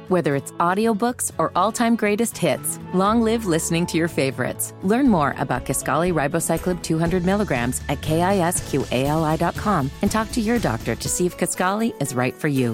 Whether it's audiobooks or all-time greatest hits, long live listening to your favorites. Learn more about Kisqali Ribociclib 200 milligrams at KISQALI.com and talk to your doctor to see if Kisqali is right for you.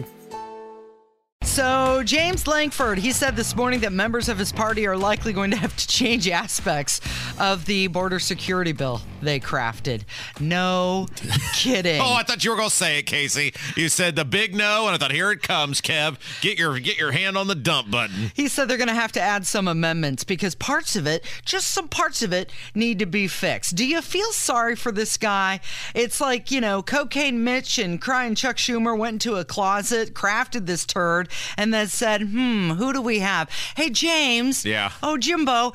So James Lankford, he said this morning that members of his party are likely going to have to change aspects of the border security bill they crafted. No kidding. Oh, I thought you were going to say it, Casey. You said the big no, and I thought, here it comes, Kev. Get your hand on the dump button. He said they're going to have to add some amendments because parts of it, just some parts of it, need to be fixed. Do you feel sorry for this guy? It's like, Cocaine Mitch and Crying Chuck Schumer went into a closet, crafted this turd, and then said, who do we have? Hey, James. Yeah. Oh, Jimmy,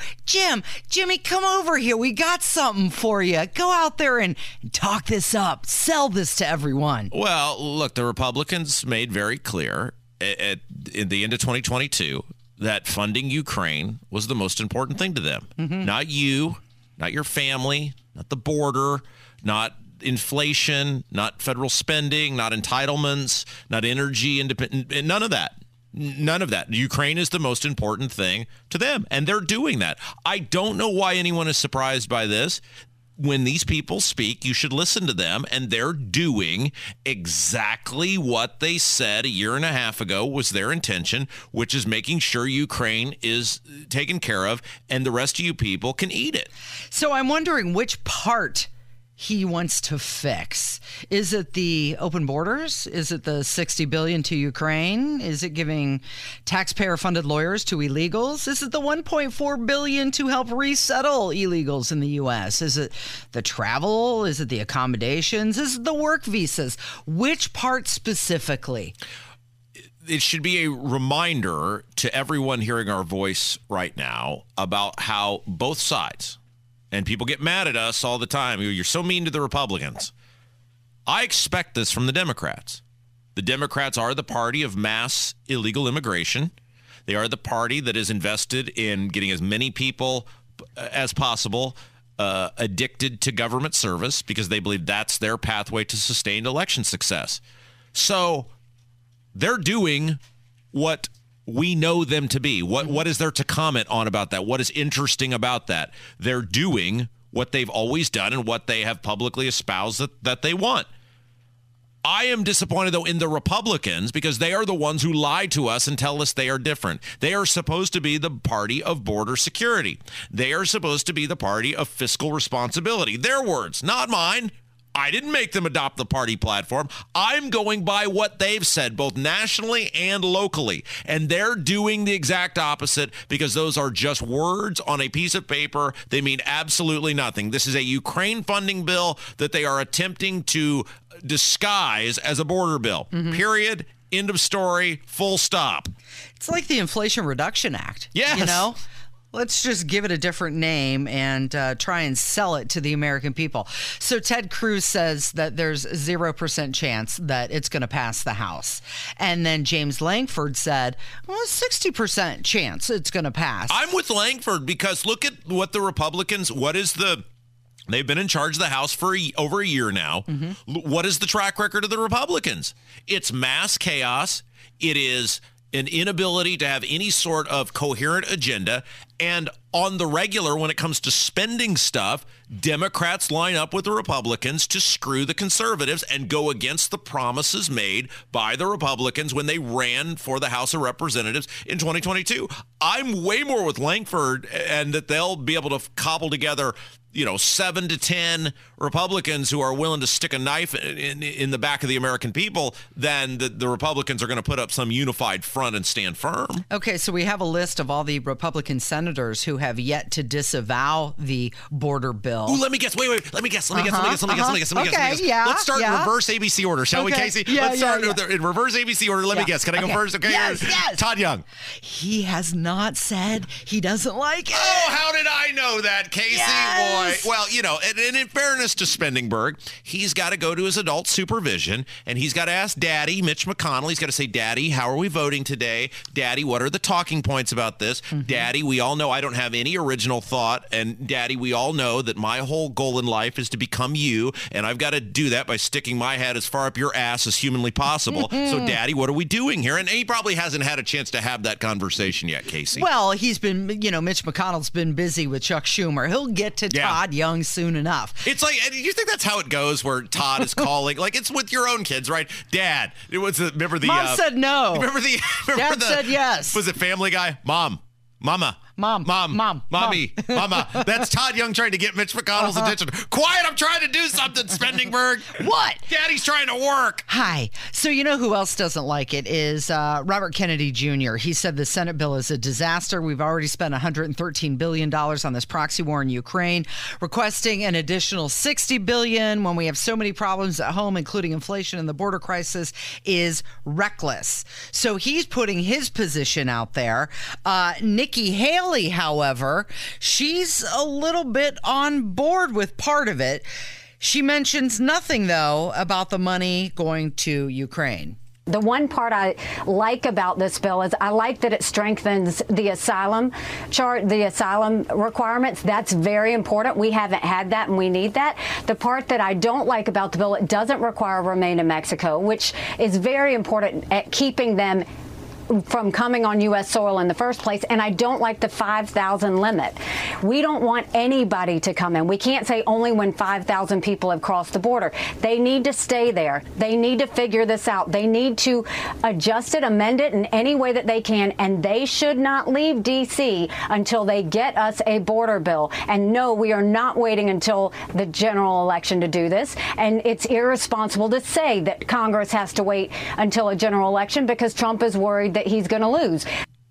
come over here. We got something for you. Go out there and talk this up. Sell this to everyone. Well, look, the Republicans made very clear in the end of 2022 that funding Ukraine was the most important thing to them. Mm-hmm. Not you, not your family, not the border, not inflation, not federal spending, not entitlements, not energy independent, none of that. None of that. Ukraine is the most important thing to them, and they're doing that. I don't know why anyone is surprised by this. When these people speak, you should listen to them, and they're doing exactly what they said a year and a half ago was their intention, which is making sure Ukraine is taken care of and the rest of you people can eat it. So I'm wondering which part he wants to fix. Is it the open borders? Is it the $60 billion to Ukraine? Is it giving taxpayer-funded lawyers to illegals? Is it the $1.4 billion to help resettle illegals in the U.S.? Is it the travel? Is it the accommodations? Is it the work visas? Which part specifically? It should be a reminder to everyone hearing our voice right now about how both sides, and people get mad at us all the time. You're so mean to the Republicans. I expect this from the Democrats. The Democrats are the party of mass illegal immigration. They are the party that is invested in getting as many people as possible addicted to government service because they believe that's their pathway to sustained election success. So they're doing what we know them to be. What is there to comment on about that? What is interesting about that? They're doing what they've always done and what they have publicly espoused that they want. I am disappointed, though, in the Republicans because they are the ones who lie to us and tell us they are different. They are supposed to be the party of border security. They are supposed to be the party of fiscal responsibility. Their words, not mine. I didn't make them adopt the party platform. I'm going by what they've said, both nationally and locally. And they're doing the exact opposite because those are just words on a piece of paper. They mean absolutely nothing. This is a Ukraine funding bill that they are attempting to disguise as a border bill. Mm-hmm. Period. End of story. Full stop. It's like the Inflation Reduction Act. Yes. Let's just give it a different name and try and sell it to the American people. So Ted Cruz says that there's 0% chance that it's going to pass the House. And then James Lankford said, 60% chance it's going to pass. I'm with Lankford because look at what the Republicans, they've been in charge of the House for over a year now. Mm-hmm. What is the track record of the Republicans? It's mass chaos. It is an inability to have any sort of coherent agenda. And on the regular, when it comes to spending stuff, Democrats line up with the Republicans to screw the conservatives and go against the promises made by the Republicans when they ran for the House of Representatives in 2022. I'm way more with Lankford and that they'll be able to cobble together 7 to 10 Republicans who are willing to stick a knife in the back of the American people than the Republicans are going to put up some unified front and stand firm. Okay, so we have a list of all the Republican senators who have yet to disavow the border bill. Ooh, let me guess. Wait. Let me guess. Okay, yeah. Let's start in reverse ABC order, shall we, Casey? Let's start in reverse ABC order. Let me guess. Can I go first? Okay. Yes. Todd Young. He has not said he doesn't like it. Oh, how did I know that, Casey? Yes. right. Well, and in fairness to Spendingberg, he's got to go to his adult supervision, and he's got to ask Daddy, Mitch McConnell. He's got to say, Daddy, how are we voting today? Daddy, what are the talking points about this? Mm-hmm. Daddy, we all know I don't have any original thought, and Daddy, we all know that my whole goal in life is to become you, and I've got to do that by sticking my head as far up your ass as humanly possible. So, Daddy, what are we doing here? And he probably hasn't had a chance to have that conversation yet, Casey. Well, he's been, Mitch McConnell's been busy with Chuck Schumer. He'll get to Todd Young soon enough. It's like, do you think that's how it goes where Todd is calling? Like, it's with your own kids, right? Dad, remember the... Mom said no. Dad said yes. Was it Family Guy? Mama. Mommy. Mama. That's Todd Young trying to get Mitch McConnell's attention. Quiet, I'm trying to do something, Spendingberg. What? Daddy's trying to work. Hi. So you know who else doesn't like it is Robert Kennedy Jr. He said the Senate bill is a disaster. We've already spent $113 billion on this proxy war in Ukraine, requesting an additional $60 billion when we have so many problems at home, including inflation and the border crisis, is reckless. So he's putting his position out there. Nikki Haley, however, she's a little bit on board with part of it. She mentions nothing, though, about the money going to Ukraine. The one part I like about this bill is I like that it strengthens the asylum requirements. That's very important. We haven't had that, and we need that. The part that I don't like about the bill, it doesn't require remain in Mexico, which is very important at keeping them from coming on U.S. soil in the first place, and I don't like the 5,000 limit. We don't want anybody to come in. We can't say only when 5,000 people have crossed the border. They need to stay there. They need to figure this out. They need to adjust it, amend it in any way that they can, and they should not leave D.C. until they get us a border bill. And no, we are not waiting until the general election to do this, and it's irresponsible to say that Congress has to wait until a general election because Trump is worried that he's going to lose.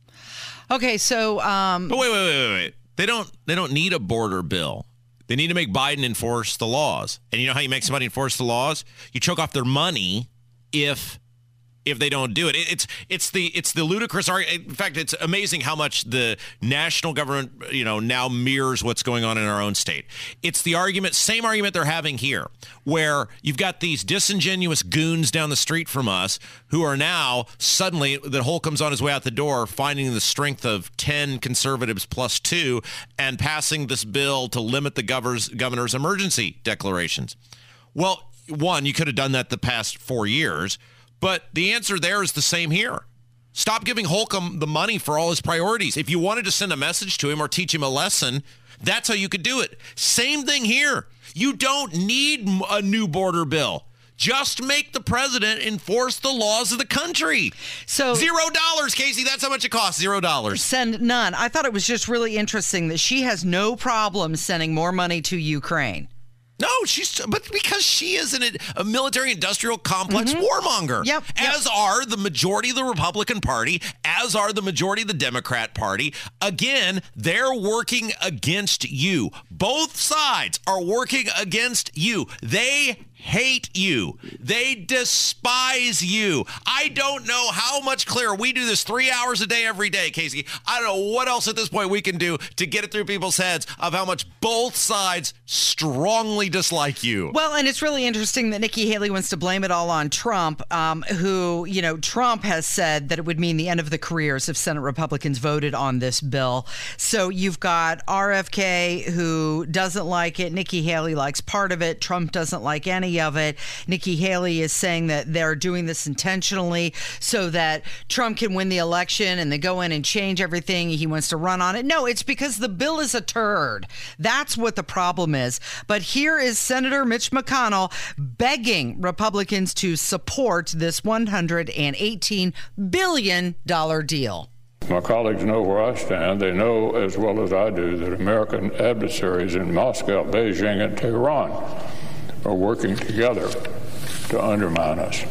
Okay, so but wait. They don't need a border bill. They need to make Biden enforce the laws. And you know how you make somebody enforce the laws? You choke off their money if they don't do it. It's the ludicrous argument. In fact, it's amazing how much the national government, now mirrors what's going on in our own state. It's the same argument they're having here, where you've got these disingenuous goons down the street from us who are now suddenly, that Holcomb's on his way out the door, finding the strength of 10 conservatives plus 2 and passing this bill to limit the governor's emergency declarations. Well, one, you could have done that the past 4 years. But the answer there is the same here. Stop giving Holcomb the money for all his priorities. If you wanted to send a message to him or teach him a lesson, that's how you could do it. Same thing here. You don't need a new border bill. Just make the president enforce the laws of the country. So $0, Casey. That's how much it costs. $0. Send none. I thought it was just really interesting that she has no problem sending more money to Ukraine. No, but because she is a military industrial complex warmonger. Yep. As are the majority of the Republican Party, as are the majority of the Democrat Party. Again, they're working against you. Both sides are working against you. They hate you. They despise you. I don't know how much clearer. We do this 3 hours a day every day, Casey. I don't know what else at this point we can do to get it through people's heads of how much both sides strongly dislike you. Well, and it's really interesting that Nikki Haley wants to blame it all on Trump, who, Trump has said that it would mean the end of the careers if Senate Republicans voted on this bill. So you've got RFK, who doesn't like it. Nikki Haley likes part of it. Trump doesn't like any of it. Nikki Haley is saying that they're doing this intentionally so that Trump can win the election and they go in and change everything. He wants to run on it. No, it's because the bill is a turd. That's what the problem is. But here is Senator Mitch McConnell begging Republicans to support this $118 billion deal. My colleagues know where I stand. They know as well as I do that American adversaries in Moscow, Beijing, and Tehran are working together to undermine us.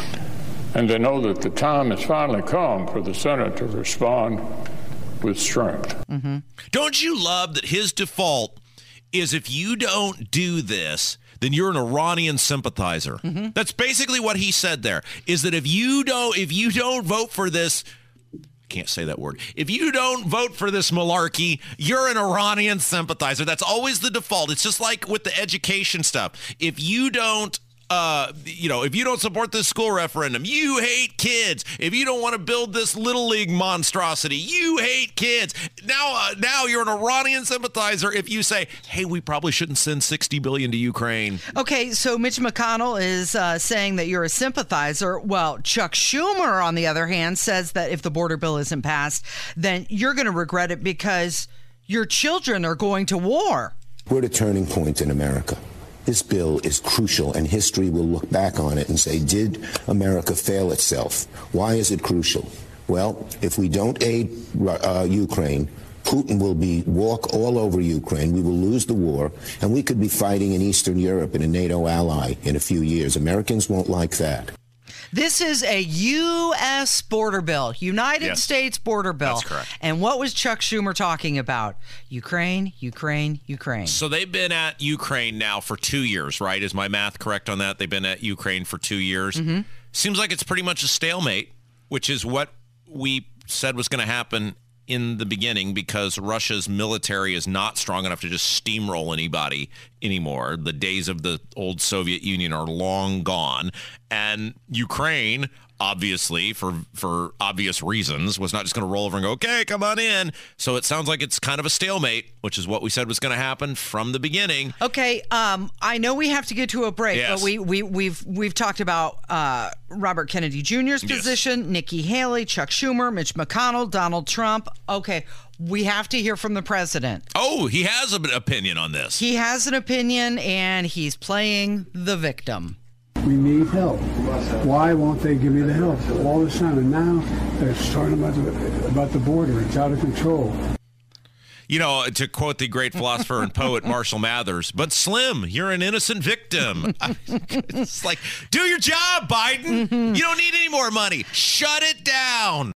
And they know that the time has finally come for the Senate to respond with strength. Mm-hmm. Don't you love that his default is if you don't do this, then you're an Iranian sympathizer? Mm-hmm. That's basically what he said there, is that if you don't vote for this, can't say that word. If you don't vote for this malarkey, you're an Iranian sympathizer. That's always the default. It's just like with the education stuff. If you don't if you don't support this school referendum, you hate kids. If you don't want to build this Little League monstrosity, you hate kids. Now you're an Iranian sympathizer if you say, hey, we probably shouldn't send $60 billion to Ukraine. Okay, so Mitch McConnell is saying that you're a sympathizer. Well, Chuck Schumer, on the other hand, says that if the border bill isn't passed, then you're going to regret it because your children are going to war. We're at a turning point in America. This bill is crucial, and history will look back on it and say, did America fail itself? Why is it crucial? Well, if we don't aid Ukraine, Putin will walk all over Ukraine. We will lose the war, and we could be fighting in Eastern Europe in a NATO ally in a few years. Americans won't like that. This is a U.S. border bill, United States border bill. That's correct. And what was Chuck Schumer talking about? Ukraine, Ukraine, Ukraine. So they've been at Ukraine now for 2 years, right? Is my math correct on that? They've been at Ukraine for 2 years. Mm-hmm. Seems like it's pretty much a stalemate, which is what we said was going to happen in the beginning because Russia's military is not strong enough to just steamroll anybody anymore. The days of the old Soviet Union are long gone. And Ukraine, obviously, for obvious reasons, was not just going to roll over and go, okay, come on in. So it sounds like it's kind of a stalemate, which is what we said was going to happen from the beginning. Okay, I know we have to get to a break, yes. but we've talked about Robert Kennedy Jr.'s position, yes. Nikki Haley, Chuck Schumer, Mitch McConnell, Donald Trump. Okay, we have to hear from the president. Oh, he has an opinion on this. He has an opinion, and he's playing the victim. We need help. Why won't they give me the help all the time? And now they're talking about the border. It's out of control. You know, to quote the great philosopher and poet Marshall Mathers, but Slim, you're an innocent victim. It's like, do your job, Biden. Mm-hmm. You don't need any more money. Shut it down.